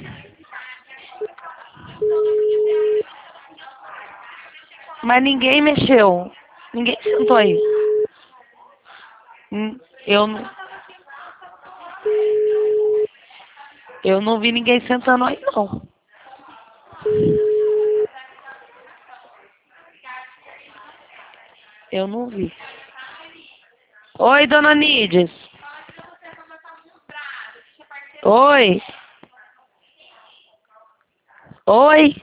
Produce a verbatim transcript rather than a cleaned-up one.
Mas ninguém mexeu. Ninguém sentou aí. Hum, Eu não, eu não vi ninguém sentando aí, não. Eu não vi. Oi, dona Nides. Oi. Oi.